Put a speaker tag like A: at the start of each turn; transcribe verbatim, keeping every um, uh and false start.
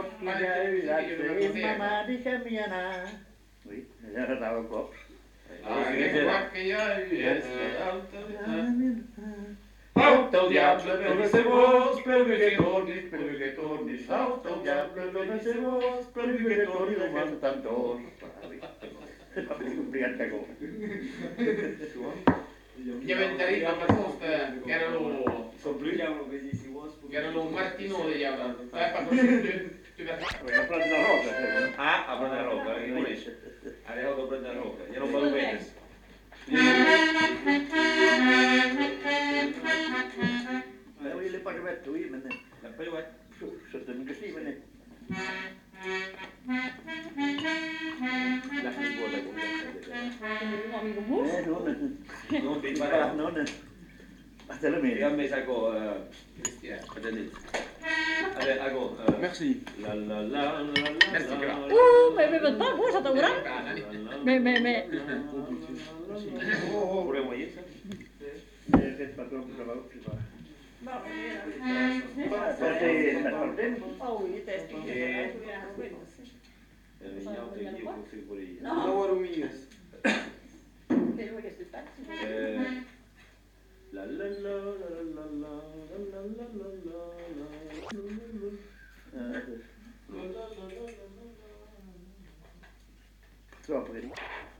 A: Mamma di Camiana. Oui, j'avais encore. Salta o diable, dove vos, per che torni, per che torni, salta o diable, dove vos, per che torni, un tantor.
B: Gli aventari la proposta che erano che erano un martino degli avrati. Eh, fatto
A: La rosa.
C: Ah, a prendere la roca, che conosce. Ha arrivato a prendere la roca, glielo fanno bene.
A: Nou, jullie pakken wet toe hier, meneer.
C: La prima
A: Zet hem gezien, meneer.
C: la figura con
D: Un amico mus?
A: Nee, non.
C: non ti
A: Ah,
C: pare.
A: non. Aspetta la
C: E
A: media.
C: a me sacco
B: Cristiano.
C: Allora, ecco.
E: Merci.
C: La la la la la.
B: Merci, però.
D: Oeh, mais mais wat dan? Hoe is dat ook dan? Mais mais mais.
C: Pure moglie.
A: Zet maar zo, dat ook zo. Dat is dat probleem.
D: Oh, je test.
C: E veniamo che io così pure io.
E: Não aruminhas.
C: Eh, La la la la la la la la la la la.
A: Zo, pretty.